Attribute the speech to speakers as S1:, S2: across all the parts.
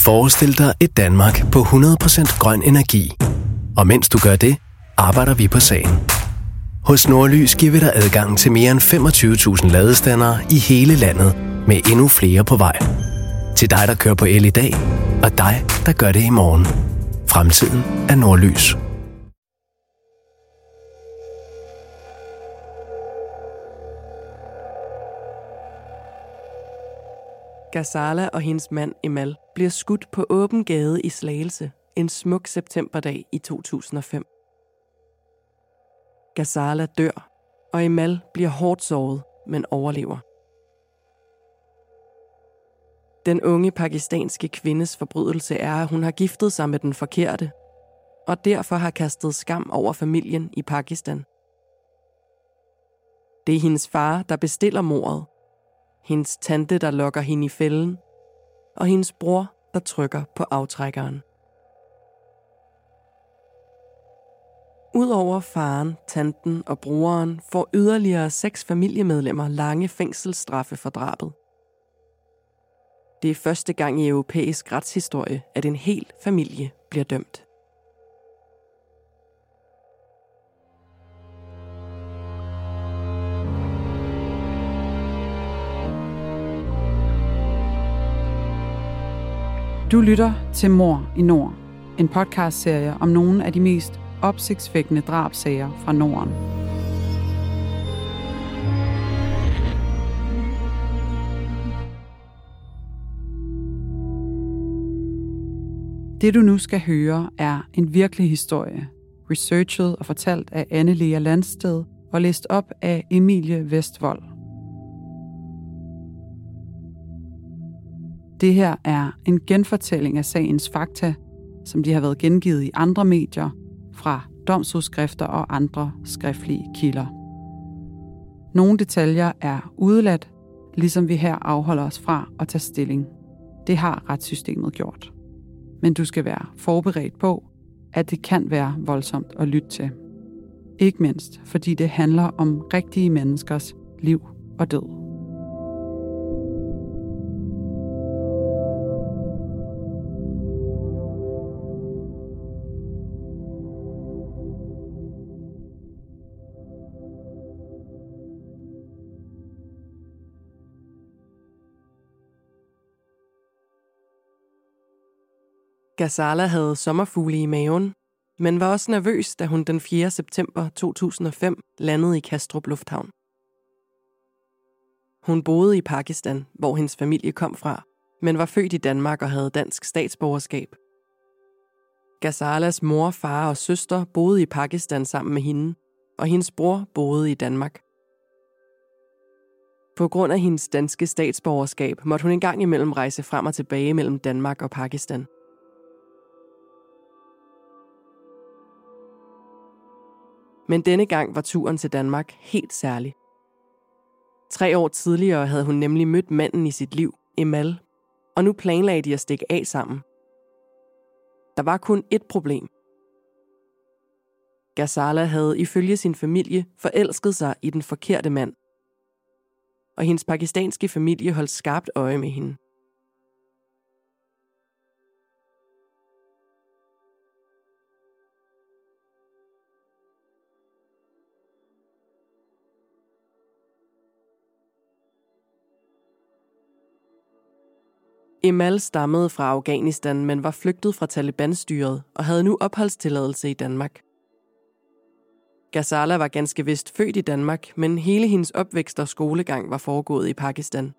S1: Forestil dig et Danmark på 100% grøn energi. Og mens du gør det, arbejder vi på sagen. Hos Nordlys giver vi dig adgang til mere end 25.000 ladestandere i hele landet, med endnu flere på vej. Til dig, der kører på el i dag, og dig, der gør det i morgen. Fremtiden er Nordlys.
S2: Ghazala og hendes mand Emal bliver skudt på åben gade i Slagelse en smuk septemberdag i 2005. Ghazala dør, og Emal bliver hårdt såret, men overlever. Den unge pakistanske kvindes forbrydelse er, at hun har giftet sig med den forkerte, og derfor har kastet skam over familien i Pakistan. Det er hendes far, der bestiller mordet, hendes tante, der lokker hende i fælden, og hendes bror, der trykker på aftrækkeren. Udover faren, tanten og broren får yderligere 6 familiemedlemmer lange fængselsstraffe for drabet. Det er første gang i europæisk retshistorie, at en hel familie bliver dømt.
S3: Du lytter til Mord i Nord, en podcastserie om nogle af de mest opsigtsvækkende drabssager fra Norden. Det du nu skal høre er en virkelig historie, researchet og fortalt af Anne-Lea Landsted og læst op af Emilie Vestvold. Det her er en genfortælling af sagens fakta, som de har været gengivet i andre medier, fra domsudskrifter og andre skriftlige kilder. Nogle detaljer er udeladt, ligesom vi her afholder os fra at tage stilling. Det har retssystemet gjort. Men du skal være forberedt på, at det kan være voldsomt at lytte til. Ikke mindst, fordi det handler om rigtige menneskers liv og død.
S2: Ghazala havde sommerfugle i maven, men var også nervøs, da hun den 4. september 2005 landede i Kastrup Lufthavn. Hun boede i Pakistan, hvor hendes familie kom fra, men var født i Danmark og havde dansk statsborgerskab. Ghazalas mor, far og søster boede i Pakistan sammen med hende, og hendes bror boede i Danmark. På grund af hendes danske statsborgerskab måtte hun engang imellem rejse frem og tilbage mellem Danmark og Pakistan. Men denne gang var turen til Danmark helt særlig. 3 år tidligere havde hun nemlig mødt manden i sit liv, Emal, og nu planlagde de at stikke af sammen. Der var kun ét problem. Ghazala havde ifølge sin familie forelsket sig i den forkerte mand, og hendes pakistanske familie holdt skarpt øje med hende. Emal stammede fra Afghanistan, men var flygtet fra Taliban-styret og havde nu opholdstilladelse i Danmark. Ghazala var ganske vist født i Danmark, men hele hendes opvækst og skolegang var foregået i Pakistan.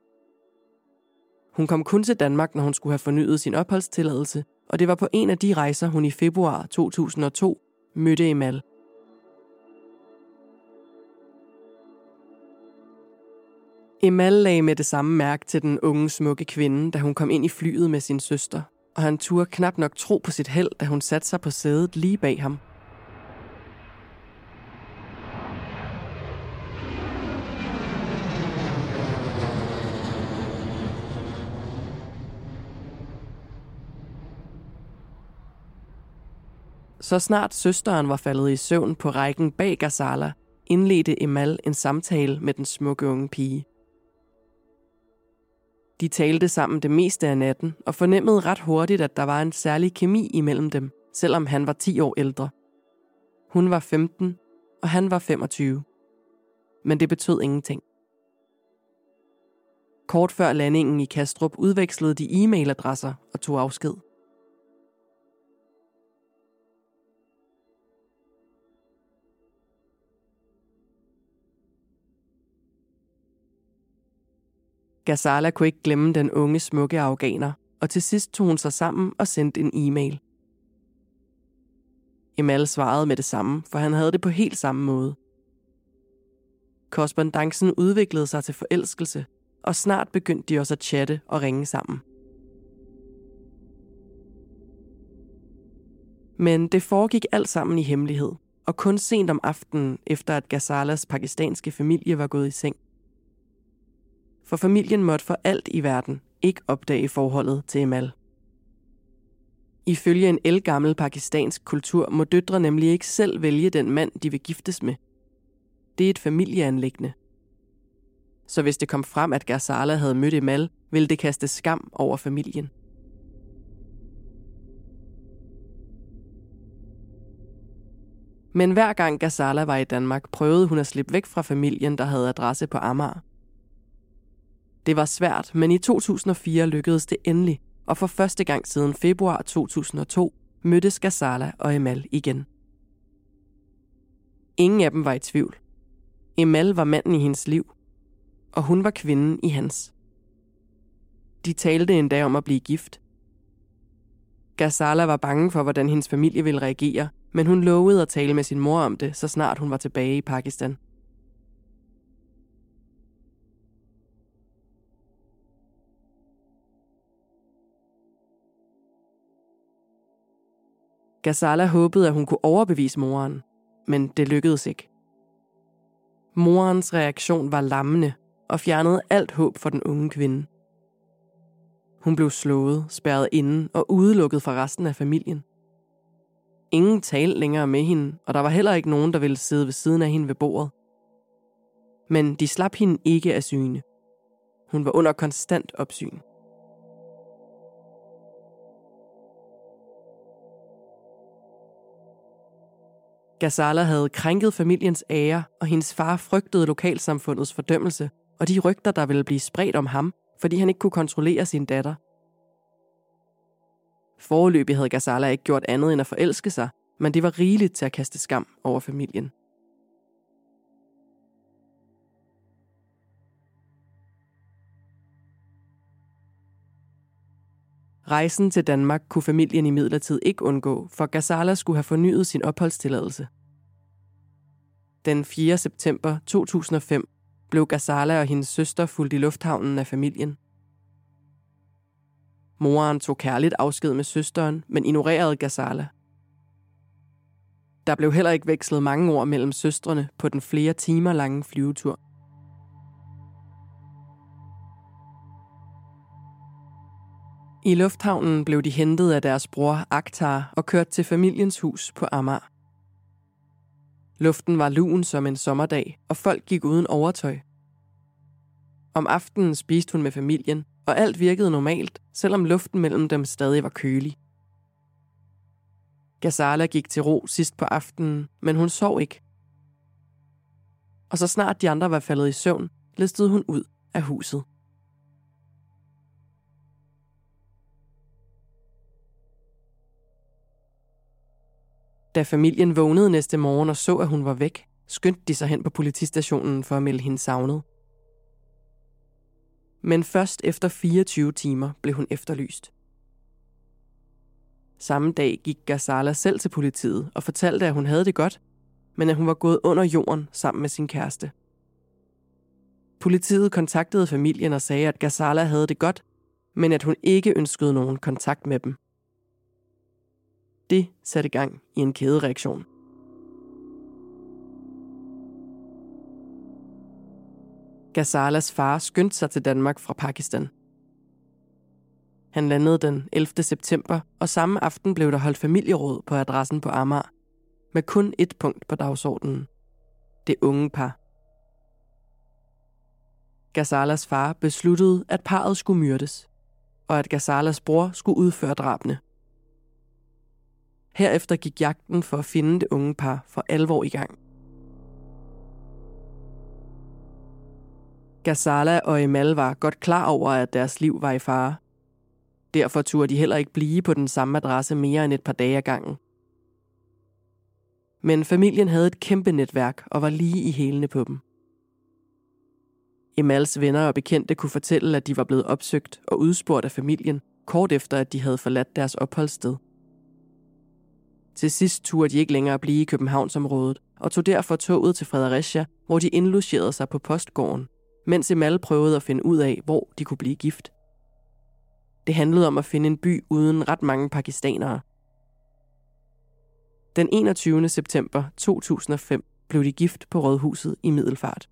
S2: Hun kom kun til Danmark, når hun skulle have fornyet sin opholdstilladelse, og det var på en af de rejser, hun i februar 2002 mødte Emal. Emal lagde med det samme mærke til den unge, smukke kvinde, da hun kom ind i flyet med sin søster, og han turde knap nok tro på sit held, da hun satte sig på sædet lige bag ham. Så snart søsteren var faldet i søvn på rækken bag Ghazala, indledte Emal en samtale med den smukke unge pige. De talte sammen det meste af natten og fornemmede ret hurtigt, at der var en særlig kemi imellem dem, selvom han var 10 år ældre. Hun var 15, og han var 25. Men det betød ingenting. Kort før landingen i Kastrup udvekslede de e-mailadresser og tog afsked. Ghazala kunne ikke glemme den unge, smukke afghaner, og til sidst tog hun sig sammen og sendte en e-mail. Emal svarede med det samme, for han havde det på helt samme måde. Korrespondancen udviklede sig til forelskelse, og snart begyndte de også at chatte og ringe sammen. Men det foregik alt sammen i hemmelighed, og kun sent om aftenen, efter at Ghazalas pakistanske familie var gået i seng. For familien måtte for alt i verden ikke opdage forholdet til Emal. Ifølge en ældgammel pakistansk kultur må døtre nemlig ikke selv vælge den mand, de vil giftes med. Det er et familieanliggende. Så hvis det kom frem, at Ghazala havde mødt Emal, ville det kaste skam over familien. Men hver gang Ghazala var i Danmark, prøvede hun at slippe væk fra familien, der havde adresse på Amager. Det var svært, men i 2004 lykkedes det endelig, og for første gang siden februar 2002 mødtes Ghazala og Emal igen. Ingen af dem var i tvivl. Emal var manden i hendes liv, og hun var kvinden i hans. De talte endda om at blive gift. Ghazala var bange for, hvordan hendes familie ville reagere, men hun lovede at tale med sin mor om det, så snart hun var tilbage i Pakistan. Ghazala håbede, at hun kunne overbevise moren, men det lykkedes ikke. Morens reaktion var lammende og fjernede alt håb for den unge kvinde. Hun blev slået, spærret inde og udelukket fra resten af familien. Ingen talte længere med hende, og der var heller ikke nogen, der ville sidde ved siden af hende ved bordet. Men de slap hende ikke af syne. Hun var under konstant opsyn. Ghazala havde krænket familiens ære, og hendes far frygtede lokalsamfundets fordømmelse og de rygter, der ville blive spredt om ham, fordi han ikke kunne kontrollere sin datter. Foreløbig havde Ghazala ikke gjort andet end at forelske sig, men det var rigeligt til at kaste skam over familien. Rejsen til Danmark kunne familien imidlertid ikke undgå, for Ghazala skulle have fornyet sin opholdstilladelse. Den 4. september 2005 blev Ghazala og hendes søster fulgt i lufthavnen af familien. Moren tog kærligt afsked med søsteren, men ignorerede Ghazala. Der blev heller ikke vekslet mange ord mellem søstrene på den flere timer lange flyvetur. I lufthavnen blev de hentet af deres bror Akhtar og kørt til familiens hus på Amager. Luften var lun som en sommerdag, og folk gik uden overtøj. Om aftenen spiste hun med familien, og alt virkede normalt, selvom luften mellem dem stadig var kølig. Ghazala gik til ro sidst på aftenen, men hun sov ikke. Og så snart de andre var faldet i søvn, listede hun ud af huset. Da familien vågnede næste morgen og så, at hun var væk, skyndte de sig hen på politistationen for at melde hende savnet. Men først efter 24 timer blev hun efterlyst. Samme dag gik Ghazala selv til politiet og fortalte, at hun havde det godt, men at hun var gået under jorden sammen med sin kæreste. Politiet kontaktede familien og sagde, at Ghazala havde det godt, men at hun ikke ønskede nogen kontakt med dem. Det satte gang i en kædereaktion. Ghazalas far skyndte sig til Danmark fra Pakistan. Han landede den 11. september, og samme aften blev der holdt familieråd på adressen på Amager, med kun ét punkt på dagsordenen: det unge par. Ghazalas far besluttede, at parret skulle myrdes, og at Ghazalas bror skulle udføre drabene. Herefter gik jagten for at finde det unge par for alvor i gang. Ghazala og Emal var godt klar over, at deres liv var i fare. Derfor turde de heller ikke blive på den samme adresse mere end et par dage ad gangen. Men familien havde et kæmpe netværk og var lige i hælene på dem. Emals venner og bekendte kunne fortælle, at de var blevet opsøgt og udspurgt af familien, kort efter at de havde forladt deres opholdssted. Til sidst turde de ikke længere blive i Københavnsområdet og tog derfor toget til Fredericia, hvor de indlogerede sig på postgården, mens Emal prøvede at finde ud af, hvor de kunne blive gift. Det handlede om at finde en by uden ret mange pakistanere. Den 21. september 2005 blev de gift på Rådhuset i Middelfart.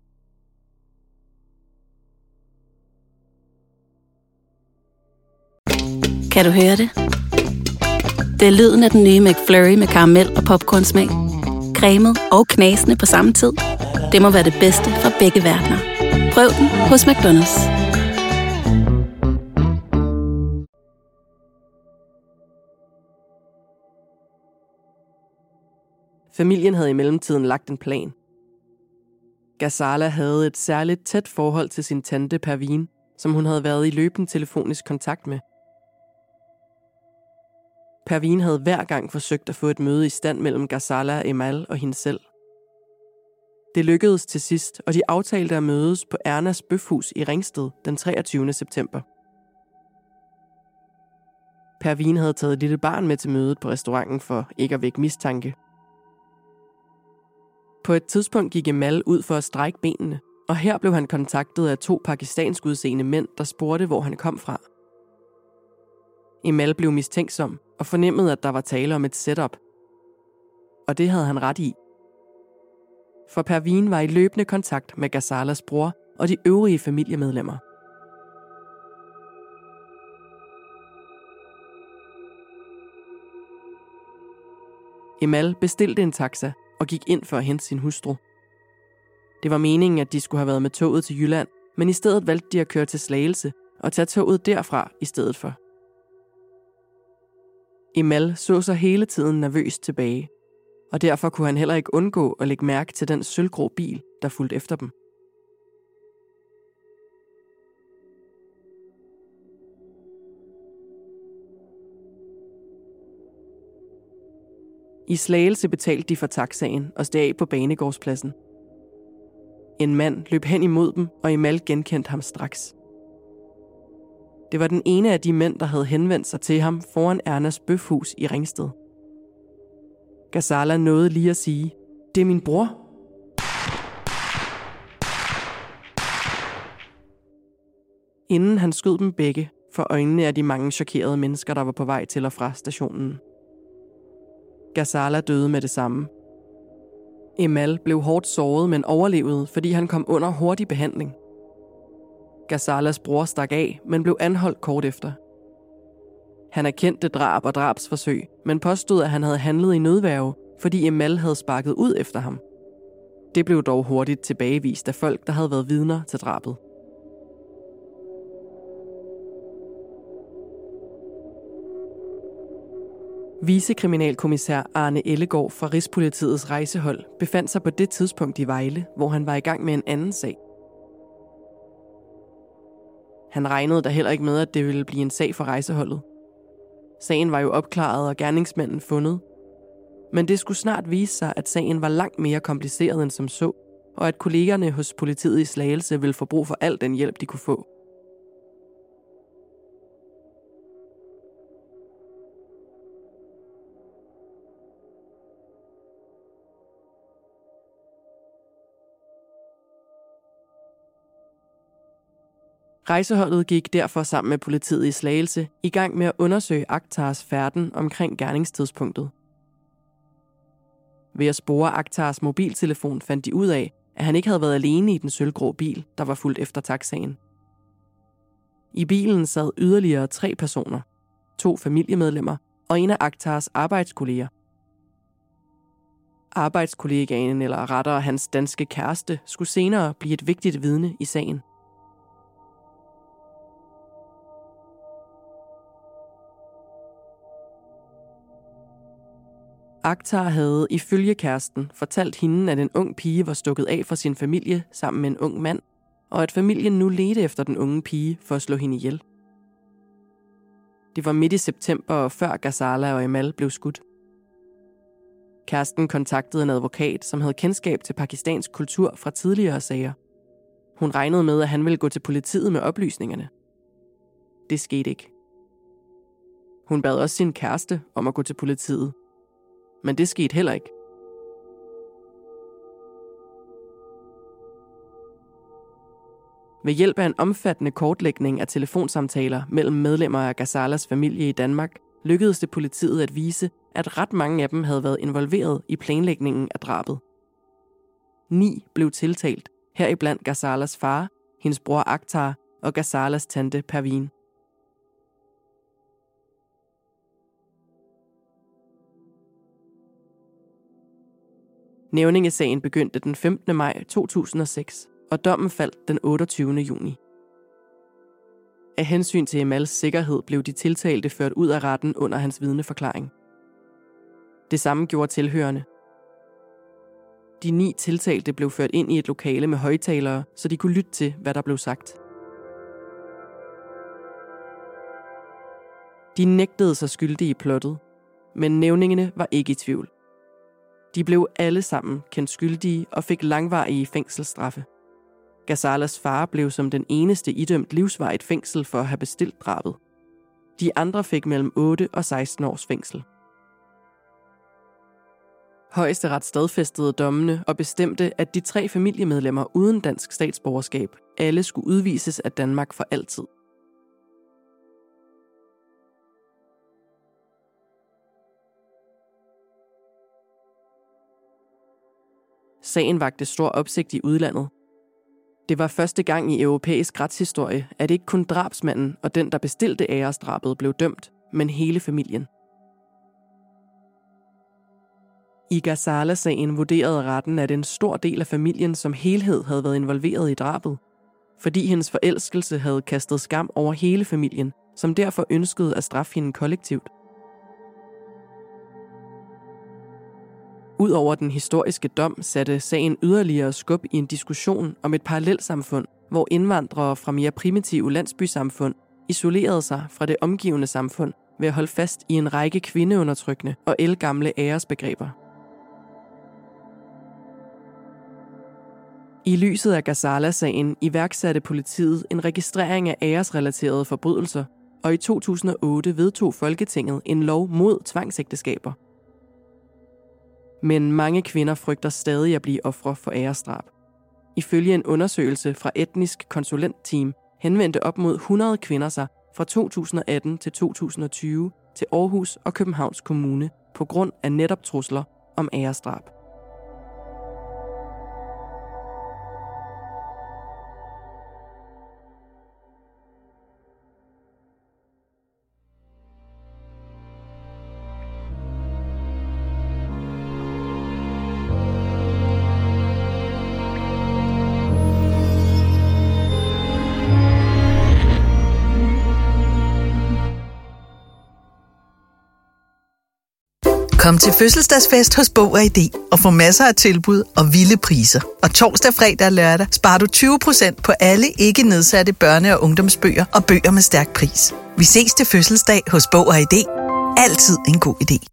S4: Kan du høre det? Det er lyden af den nye McFlurry med karamel og popcornsmag. Cremet og knasende på samme tid. Det må være det bedste fra begge verdener. Prøv den hos McDonald's.
S2: Familien havde i mellemtiden lagt en plan. Ghazala havde et særligt tæt forhold til sin tante Pervin, som hun havde været i løbende telefonisk kontakt med. Pervin havde hver gang forsøgt at få et møde i stand mellem Ghazala, Emal og hende selv. Det lykkedes til sidst, og de aftalte at mødes på Ernas Bøfhus i Ringsted den 23. september. Pervin havde taget et lille barn med til mødet på restauranten for ikke at vække mistanke. På et tidspunkt gik Emal ud for at strække benene, og her blev han kontaktet af 2 pakistansk udseende mænd, der spurgte, hvor han kom fra. Emal blev mistænksom og fornemmede, at der var tale om et setup. Og det havde han ret i. For Pervin var i løbende kontakt med Ghazalas bror og de øvrige familiemedlemmer. Emal bestilte en taxa og gik ind for at hente sin hustru. Det var meningen, at de skulle have været med toget til Jylland, men i stedet valgte de at køre til Slagelse og tage toget derfra i stedet for. Emal så sig hele tiden nervøst tilbage, og derfor kunne han heller ikke undgå at lægge mærke til den sølvgrå bil, der fulgte efter dem. I Slagelse betalte de for taxaen og steg af på Banegårdspladsen. En mand løb hen imod dem, og Emal genkendte ham straks. Det var den ene af de mænd, der havde henvendt sig til ham foran Ernas Bøfhus i Ringsted. Ghazala nåede lige at sige, "Det er min bror." Inden han skød dem begge for øjnene af de mange chokerede mennesker, der var på vej til og fra stationen. Ghazala døde med det samme. Emal blev hårdt såret, men overlevede, fordi han kom under hurtig behandling. Ghazalas bror stak af, men blev anholdt kort efter. Han erkendte drab og drabsforsøg, men påstod, at han havde handlet i nødværge, fordi Emal havde sparket ud efter ham. Det blev dog hurtigt tilbagevist af folk, der havde været vidner til drabet. Vicekriminalkommissær Arne Ellegaard fra Rigspolitiets rejsehold befandt sig på det tidspunkt i Vejle, hvor han var i gang med en anden sag. Han regnede da heller ikke med, at det ville blive en sag for rejseholdet. Sagen var jo opklaret og gerningsmanden fundet. Men det skulle snart vise sig, at sagen var langt mere kompliceret end som så, og at kollegerne hos politiet i Slagelse ville få brug for al den hjælp, de kunne få. Rejseholdet gik derfor sammen med politiet i Slagelse i gang med at undersøge Akhtars færden omkring gerningstidspunktet. Ved at spore Akhtars mobiltelefon fandt de ud af, at han ikke havde været alene i den sølvgrå bil, der var fulgt efter taxaen. I bilen sad yderligere 3 personer, 2 familiemedlemmer og en af Akhtars arbejdskolleger. Arbejdskollegaen, eller rettere hans danske kæreste, skulle senere blive et vigtigt vidne i sagen. Akhtar havde ifølge kæresten fortalt hende, at en ung pige var stukket af fra sin familie sammen med en ung mand, og at familien nu ledte efter den unge pige for at slå hende ihjel. Det var midt i september, før Ghazala og Emal blev skudt. Kæresten kontaktede en advokat, som havde kendskab til pakistansk kultur fra tidligere sager. Hun regnede med, at han ville gå til politiet med oplysningerne. Det skete ikke. Hun bad også sin kæreste om at gå til politiet. Men det skete heller ikke. Ved hjælp af en omfattende kortlægning af telefonsamtaler mellem medlemmer af Ghazalas familie i Danmark, lykkedes det politiet at vise, at ret mange af dem havde været involveret i planlægningen af drabet. 9 blev tiltalt, heriblandt Ghazalas far, hendes bror Akhtar og Ghazalas tante Pervin. Nævningesagen begyndte den 15. maj 2006, og dommen faldt den 28. juni. Af hensyn til Emals sikkerhed blev de tiltalte ført ud af retten under hans vidneforklaring. Det samme gjorde tilhørende. De 9 tiltalte blev ført ind i et lokale med højttalere, så de kunne lytte til, hvad der blev sagt. De nægtede sig skyldige i plottet, men nævningene var ikke i tvivl. De blev alle sammen kendt skyldige og fik langvarige fængselsstraffe. Ghazalas far blev som den eneste idømt livsvarigt fængsel for at have bestilt drabet. De andre fik mellem 8 og 16 års fængsel. Højesteret stadfæstede dommene og bestemte, at de 3 familiemedlemmer uden dansk statsborgerskab alle skulle udvises af Danmark for altid. Sagen vakte stor opsigt i udlandet. Det var første gang i europæisk retshistorie, at ikke kun drabsmanden og den, der bestilte æresdrabet, blev dømt, men hele familien. I Ghazala-sagen vurderede retten, at en stor del af familien som helhed havde været involveret i drabet, fordi hendes forelskelse havde kastet skam over hele familien, som derfor ønskede at straffe hende kollektivt. Udover den historiske dom satte sagen yderligere skub i en diskussion om et parallelsamfund, hvor indvandrere fra mere primitive landsbysamfund isolerede sig fra det omgivende samfund ved at holde fast i en række kvindeundertrykkende og ældgamle æresbegreber. I lyset af Ghazala-sagen iværksatte politiet en registrering af æresrelaterede forbrydelser, og i 2008 vedtog Folketinget en lov mod tvangsægteskaber. Men mange kvinder frygter stadig at blive ofre for æresdrab. Ifølge en undersøgelse fra Etnisk Konsulentteam henvendte op mod 100 kvinder sig fra 2018 til 2020 til Aarhus og Københavns Kommune på grund af netop trusler om æresdrab.
S5: Kom til fødselsdagsfest hos Bog & ID og få masser af tilbud og vilde priser. Og torsdag, fredag og lørdag sparer du 20% på alle ikke nedsatte børne- og ungdomsbøger og bøger med stærk pris. Vi ses til fødselsdag hos Bog & ID. Altid en god idé.